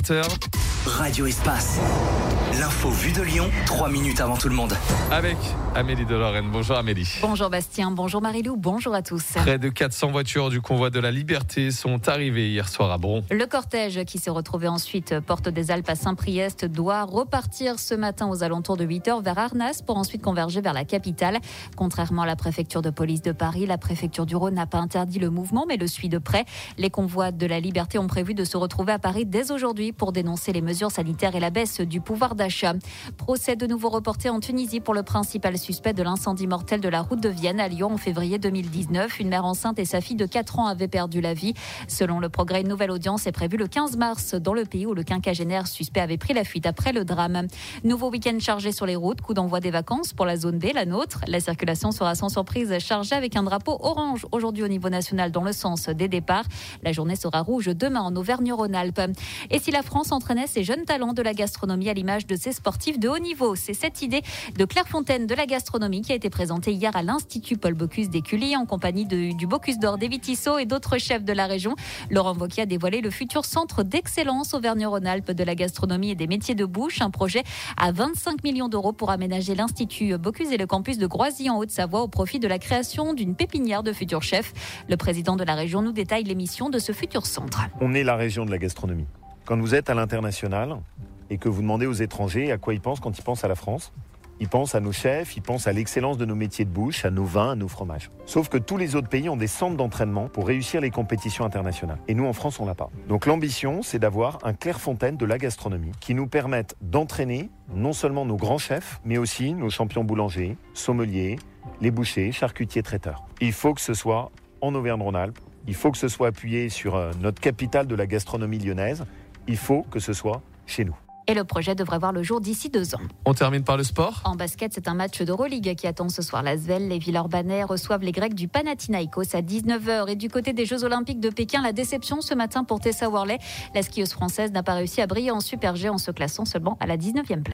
20h. Radio Espace. L'info vue de Lyon, 3 minutes avant tout le monde. Avec Amélie de Lorraine. Bonjour Amélie. Bonjour Bastien, bonjour Marilou, bonjour à tous. Près de 400 voitures du convoi de la Liberté sont arrivées hier soir à Bron. Le cortège qui s'est retrouvé ensuite porte des Alpes à Saint-Priest doit repartir ce matin aux alentours de 8h vers Arnas pour ensuite converger vers la capitale. Contrairement à la préfecture de police de Paris, la préfecture du Rhône n'a pas interdit le mouvement mais le suit de près. Les convois de la Liberté ont prévu de se retrouver à Paris dès aujourd'hui pour dénoncer les mesures sanitaires et la baisse du pouvoir d'achat. Procès de nouveau reporté en Tunisie pour le principal suspect de l'incendie mortel de la route de Vienne à Lyon en février 2019. Une mère enceinte et sa fille de 4 ans avaient perdu la vie. Selon le Progrès, une nouvelle audience est prévue le 15 mars dans le pays où le quinquagénaire suspect avait pris la fuite après le drame. Nouveau week-end chargé sur les routes, coup d'envoi des vacances pour la zone B, la nôtre. La circulation sera sans surprise chargée avec un drapeau orange aujourd'hui au niveau national dans le sens des départs. La journée sera rouge demain en Auvergne-Rhône-Alpes. Et si la France entraînait ses jeunes talents de la gastronomie à l'image de ses sportifs de haut niveau, c'est cette idée de Claire Fontaine de la gastronomie qui a été présentée hier à l'Institut Paul Bocuse d'Écully en compagnie du Bocuse d'Or d'Evie Tissot et d'autres chefs de la région. Laurent Wauquiez a dévoilé le futur centre d'excellence Auvergne-Rhône-Alpes de la gastronomie et des métiers de bouche, un projet à 25 millions d'euros pour aménager l'Institut Bocuse et le campus de Groisy en Haute-Savoie au profit de la création d'une pépinière de futurs chefs. Le président de la région nous détaille les missions de ce futur centre. On est la région de la gastronomie. Quand vous êtes à l'international et que vous demandez aux étrangers à quoi ils pensent quand ils pensent à la France, ils pensent à nos chefs, ils pensent à l'excellence de nos métiers de bouche, à nos vins, à nos fromages. Sauf que tous les autres pays ont des centres d'entraînement pour réussir les compétitions internationales. Et nous, en France, on l'a pas. Donc l'ambition, c'est d'avoir un Claire Fontaine de la gastronomie qui nous permette d'entraîner non seulement nos grands chefs, mais aussi nos champions boulangers, sommeliers, les bouchers, charcutiers, traiteurs. Il faut que ce soit en Auvergne-Rhône-Alpes, il faut que ce soit appuyé sur notre capitale de la gastronomie lyonnaise, il faut que ce soit chez nous. Et le projet devrait voir le jour d'ici 2 ans. On termine par le sport. En basket, c'est un match d'Euroligue qui attend ce soir l'Asvel. Les Villeurbanais reçoivent les Grecs du Panathinaïkos à 19h. Et du côté des Jeux Olympiques de Pékin, la déception ce matin pour Tessa Worley. La skieuse française n'a pas réussi à briller en Super G en se classant seulement à la 19e place.